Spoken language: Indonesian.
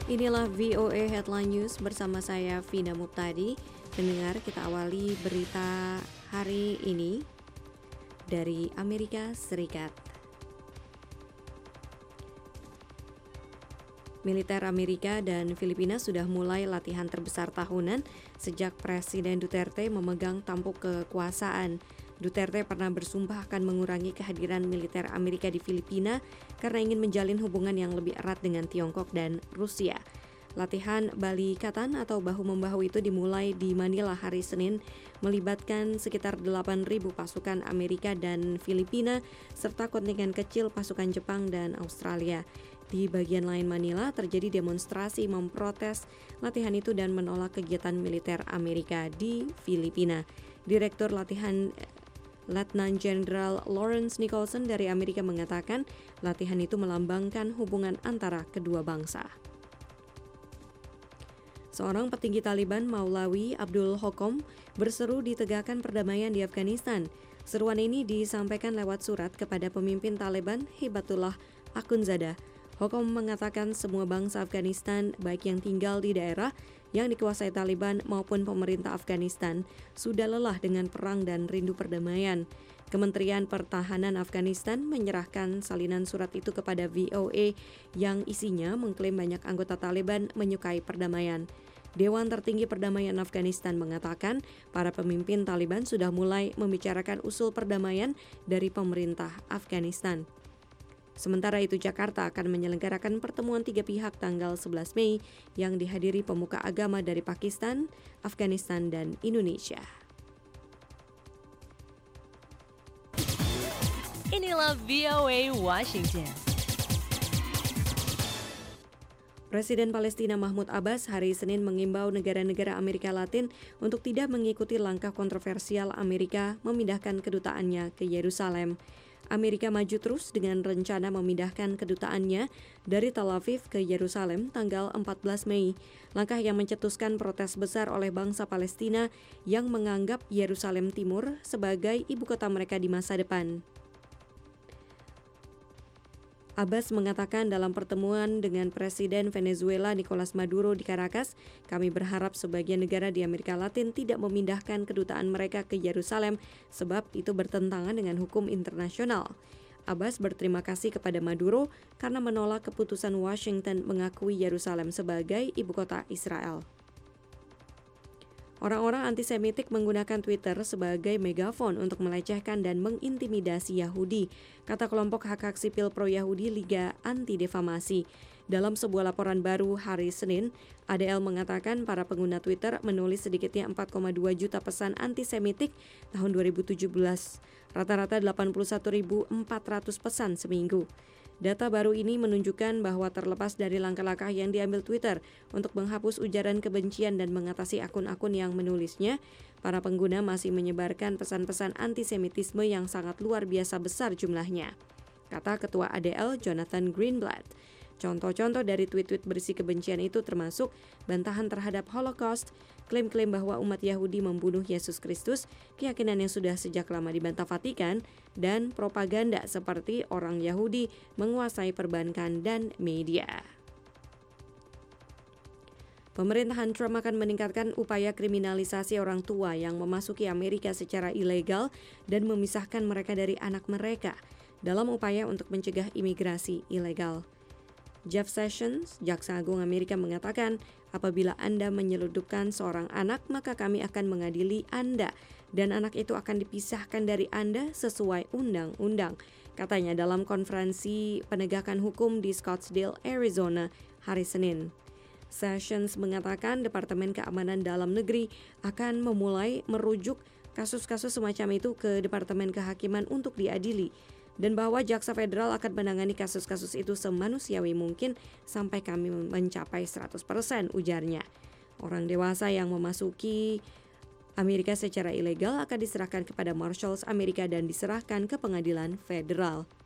Inilah VOA Headline News bersama saya Vina Muptadi. Pendengar, kita awali berita hari ini dari Amerika Serikat. Militer Amerika dan Filipina sudah mulai latihan terbesar tahunan sejak Presiden Duterte memegang tampuk kekuasaan. Duterte pernah bersumpah akan mengurangi kehadiran militer Amerika di Filipina karena ingin menjalin hubungan yang lebih erat dengan Tiongkok dan Rusia. Latihan Balikatan atau bahu-membahu itu dimulai di Manila hari Senin, melibatkan sekitar 8.000 pasukan Amerika dan Filipina serta kontingen kecil pasukan Jepang dan Australia. Di bagian lain Manila terjadi demonstrasi memprotes latihan itu dan menolak kegiatan militer Amerika di Filipina. Direktur latihan Letnan Jenderal Lawrence Nicholson dari Amerika mengatakan latihan itu melambangkan hubungan antara kedua bangsa. Seorang petinggi Taliban, Maulawi Abdul Hokom, berseru ditegakkan perdamaian di Afghanistan. Seruan ini disampaikan lewat surat kepada pemimpin Taliban, Hibatullah Akhundzada. Hokom mengatakan semua bangsa Afghanistan, baik yang tinggal di daerah yang dikuasai Taliban maupun pemerintah Afghanistan, sudah lelah dengan perang dan rindu perdamaian. Kementerian Pertahanan Afghanistan menyerahkan salinan surat itu kepada VOA yang isinya mengklaim banyak anggota Taliban menyukai perdamaian. Dewan Tertinggi Perdamaian Afghanistan mengatakan para pemimpin Taliban sudah mulai membicarakan usul perdamaian dari pemerintah Afghanistan. Sementara itu, Jakarta akan menyelenggarakan pertemuan 3 pihak tanggal 11 Mei yang dihadiri pemuka agama dari Pakistan, Afghanistan, dan Indonesia. Inilah VOA Washington. Presiden Palestina Mahmud Abbas hari Senin mengimbau negara-negara Amerika Latin untuk tidak mengikuti langkah kontroversial Amerika memindahkan kedutaannya ke Yerusalem. Amerika maju terus dengan rencana memindahkan kedutaannya dari Tel Aviv ke Yerusalem tanggal 14 Mei. Langkah yang mencetuskan protes besar oleh bangsa Palestina yang menganggap Yerusalem Timur sebagai ibu kota mereka di masa depan. Abbas mengatakan dalam pertemuan dengan Presiden Venezuela Nicolas Maduro di Caracas, kami berharap sebagian negara di Amerika Latin tidak memindahkan kedutaan mereka ke Yerusalem sebab itu bertentangan dengan hukum internasional. Abbas berterima kasih kepada Maduro karena menolak keputusan Washington mengakui Yerusalem sebagai ibu kota Israel. Orang-orang antisemitik menggunakan Twitter sebagai megafon untuk melecehkan dan mengintimidasi Yahudi, kata kelompok hak-hak sipil pro-Yahudi Liga Anti-Defamasi. Dalam sebuah laporan baru hari Senin, ADL mengatakan para pengguna Twitter menulis sedikitnya 4,2 juta pesan antisemitik tahun 2017, rata-rata 81.400 pesan seminggu. Data baru ini menunjukkan bahwa terlepas dari langkah-langkah yang diambil Twitter untuk menghapus ujaran kebencian dan mengatasi akun-akun yang menulisnya, para pengguna masih menyebarkan pesan-pesan antisemitisme yang sangat luar biasa besar jumlahnya, kata Ketua ADL Jonathan Greenblatt. Contoh-contoh dari tweet-tweet berisi kebencian itu termasuk bantahan terhadap Holocaust, klaim-klaim bahwa umat Yahudi membunuh Yesus Kristus, keyakinan yang sudah sejak lama dibantah Vatikan, dan propaganda seperti orang Yahudi menguasai perbankan dan media. Pemerintahan Trump akan meningkatkan upaya kriminalisasi orang tua yang memasuki Amerika secara ilegal dan memisahkan mereka dari anak mereka dalam upaya untuk mencegah imigrasi ilegal. Jeff Sessions, Jaksa Agung Amerika mengatakan, apabila Anda menyelundupkan seorang anak, maka kami akan mengadili Anda dan anak itu akan dipisahkan dari Anda sesuai undang-undang, katanya dalam konferensi penegakan hukum di Scottsdale, Arizona, hari Senin. Sessions mengatakan Departemen Keamanan Dalam Negeri akan memulai merujuk kasus-kasus semacam itu ke Departemen Kehakiman untuk diadili, dan bahwa Jaksa Federal akan menangani kasus-kasus itu semanusiawi mungkin sampai kami mencapai 100%, ujarnya. Orang dewasa yang memasuki Amerika secara ilegal akan diserahkan kepada Marshals Amerika dan diserahkan ke pengadilan federal.